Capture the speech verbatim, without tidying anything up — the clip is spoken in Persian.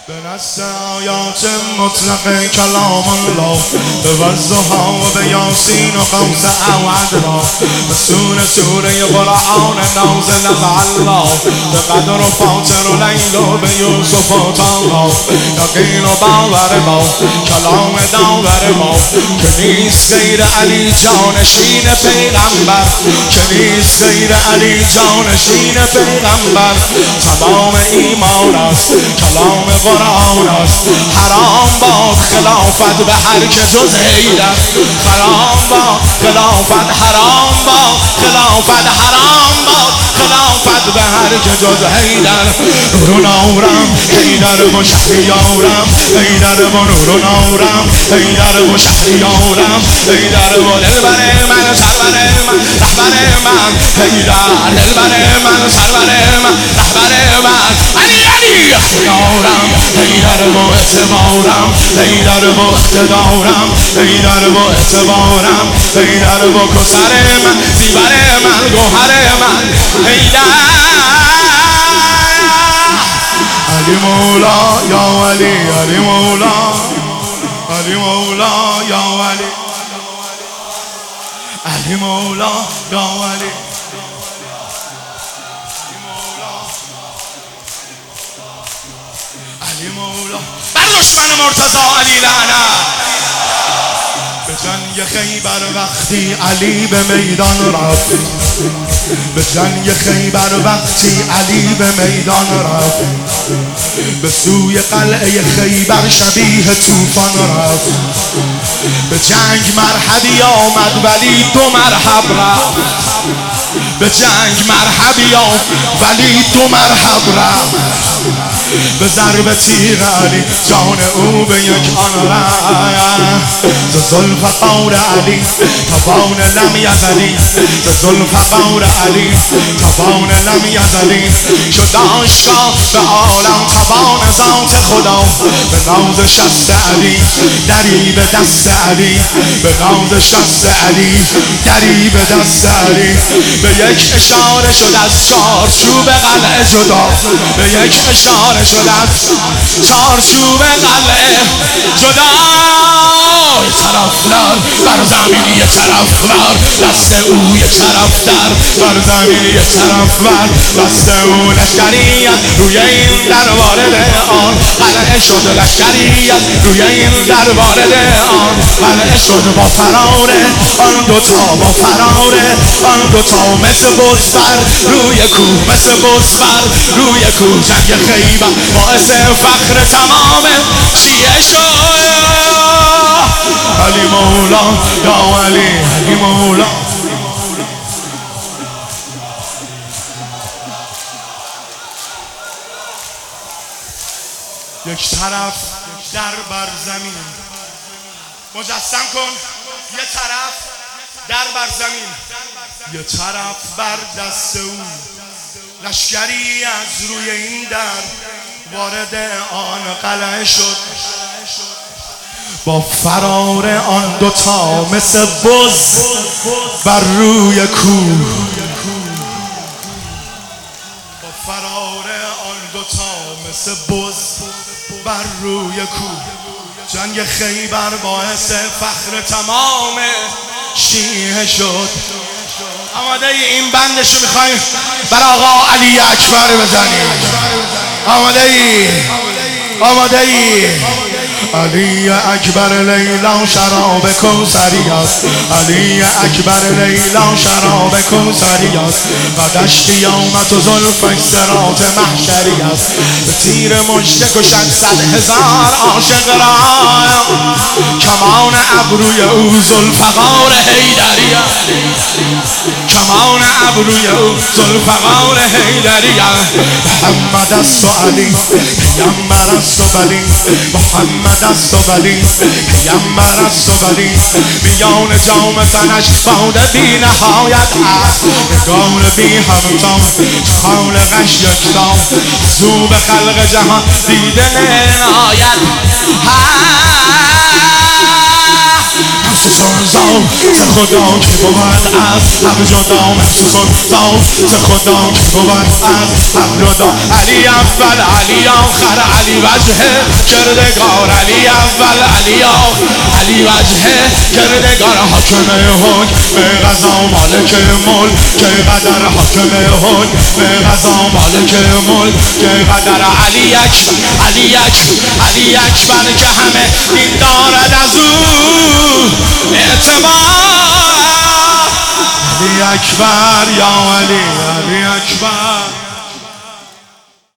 به نص آیات مطلق کلام الله، به والضحی و به یاسین و قوس اعود را، به سور سوره قرآن نازل از الله، به قدر و فاطر و لیل و به یوسف و طاها، یقین و باور ما کلام داور ما، که نیست غیر علی جانشین پیغمبر، که نیست غیر علی جانشین پیغمبر. تمام ایمان است کلام قرآن است، حرام باد خلافت به هر که جز حیدر، حرام باد خلافت، حرام باد خلافت، حرام باد خلافت به هر که جز حیدر. نور و نورم حیدر و شهریارم، حیدر و نور و نورم حیدر و شهریارم، حیدر و دلبر من سرور من رهبر من، حیدر دلبر من سرور من رهبر من، علی علی یارم، حیدر و اعتبارم، حیدر و اقتدارم، حیدر و اعتبارم، حیدر و کسر من زیور من گوهر من، حیدر علی مولا یا علی، علی مولا، علی مولا یا علی، علی مولا یا علی، علی مولا بر دشمن مرتضی علی لعنت. به جنگ خیبر وقتی علی به میدان رفت، به جنگ خیبر وقتی علی به میدان رفت، به سوی قلعه خیبر شبیه طوفان رفت، به جنگ مرحبی آمد ولی دو مرحب رفت، به جنگ مرحبی آمد ولی دو مرحب رفت، به ضرب تیغ علی جان او به یک آن رفت، ز زلف قور علی توان لم یزلی، ز زلف قور علی توان لم یزلی، شد آشکار به عالم توان ذات خدا، به ناز شست علی دری به دست علی، به ناز شست علی دری به دست علی، به یک اشاره شد از چارچوب قلعه جدا، به یک اشاره شد از چارچوب قلعه جدا. یه طرف لر بر زمین، یه طرف ور دست او، یه طرف در بر زمین، یه طرف ور دست او. لشکریت روی این در وارد آن قلعه شد، لشکریت روی این در وارد آن قلعه شد، با فرار آن دوتا، با فرار آن دوتا مثل بزبر روی کوه، مثل بزبر روی کوه. جنگ خیبر باعث فخر تمام شیعه شد. علی مولا یا علی، علی مولا. یک طرف در بر زمین مجسم کن، یه طرف در بر زمین، یه طرف بر دست او. لشکری از روی این در وارد آن قلعه شد، با فرار آن دوتا مثل بز بر روی کوه، با فرار آن دوتا مثل بز بر روی کوه. جنگ خیبر باعث فخر تمام شیعه شد. آماده ای این بندشو میخوایم بر آقا علی اکبر بزنیم؟ آماده ای؟ آماده ای؟ علی اکبر لیلا شراب کوثری است، علی اکبر لیلا شراب کوثری است، قدش قیامت و زلفش صراط محشری است، به تیر مژده کشد صد هزار عاشق را، کمان ابروی او ذوالفقار حیدری است، کمان ابروی او ذوالفقار حیدری است. محمد است و علی پیامبر است و ولی، محمد است و ولی پیامبر است و ولی، میان جام تنش باده بی نهایت است، نگار بی همتا خالقش یکتا، زو به خلق جهان دیده نهایت هست. چون زاغ ز خدا که بود از همه جدا محسوس صاف ز خدا که بود از همه جدا علی اول علی آخر علی وجه کردگار علی اول علی آخر علی وجه کردگار حاکم حکم قضا مالک ملک که قدر حاکم حکم قضا مالک ملک که قدر علی اکبر علی اکبر علی اکبر که همه دین دارد از او اعتبار علی اکبر یا علی علی اکبر